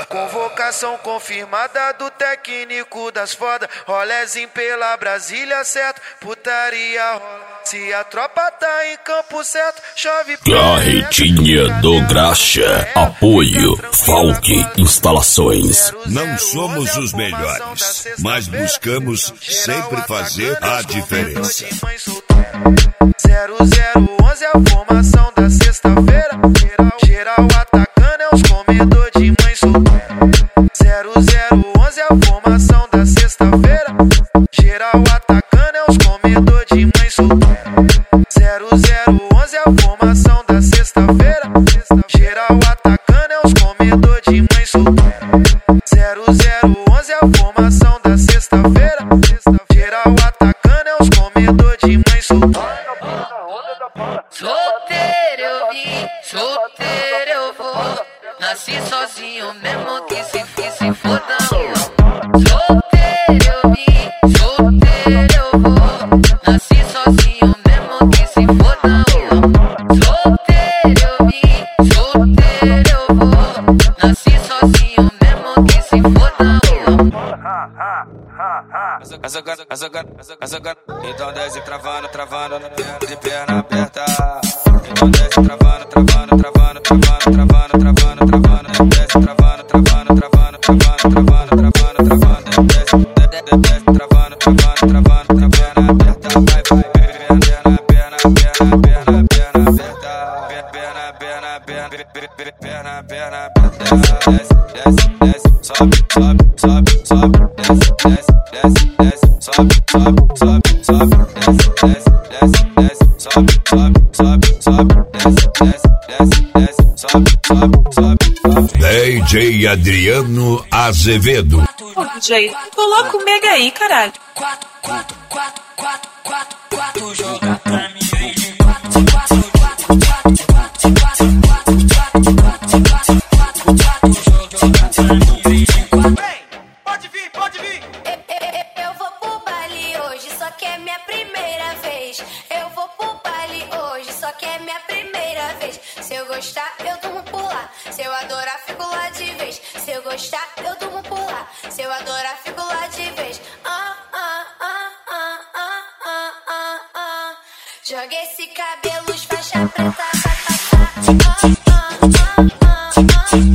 Convocação confirmada do técnico das foda. Rolezinho pela Brasília, certo? Putaria rola. Se a tropa tá em campo certo, chove. Carretinha do Graxa. Apoio Falque Instalações. Não somos os melhores, mas buscamos sempre fazer a diferença. 0011 é a formação da sexta-feira. Geral atacando é os comedor de mãe solteira. 0011 é a formação da sexta-feira. Geral atacando é os comedor de mãe solteira. 0011 é a formação da sexta-feira. Geral atacando é os comedor de mãe solteira. 0011 é a formação da sexta-feira. Geral atacando é os comedor de mãe solteira. Solteiro eu vim, solteiro eu vou. Nasci sozinho mesmo que se fodão. Solteiro eu vim, solteiro eu vou. Nasci sozinho mesmo que se fodão. Solteiro eu vim, solteiro eu vou. Nasci sozinho mesmo que se fodão. Então desce travando, travando, de perna aberta. Então desce travando, travando, travando, travando, travando, travando, travando. Desce travando, travando, travando, travando, travando, travando, travando. Desce travando, travando, travando, de perna aberta. Vai, vai, perna, perna, perna, perna, perna aberta. Perna, perna, perna, perna, perna aberta. Desce, desce, desce, sobe, sobe, sobe, sobe. Desce, desce, desce, desce, sobe, sobe, sobe, sobe. Desce, desce, desce, desce, sobe, sobe, sobe, sobe. Desce, desce, desce, desce, sobe, sobe, sobe, sobe. DJ Adriano Azevedo. Ô, DJ, coloca o mega aí, caralho. 4 joga pra mim, vem de 4 joga pra mim, vem de 4. Pode vir, pode vir. Eu vou pro baile hoje, só que é minha primeira vez. Eu vou pro baile hoje, só que é minha primeira vez. Se eu gostar, eu durmo por lá. Se eu adorar, fico lá de vez. Se eu gostar, eu durmo por lá. Se eu adorar, fico lá de vez. Joga esse cabelo, faixa preta, vai passar.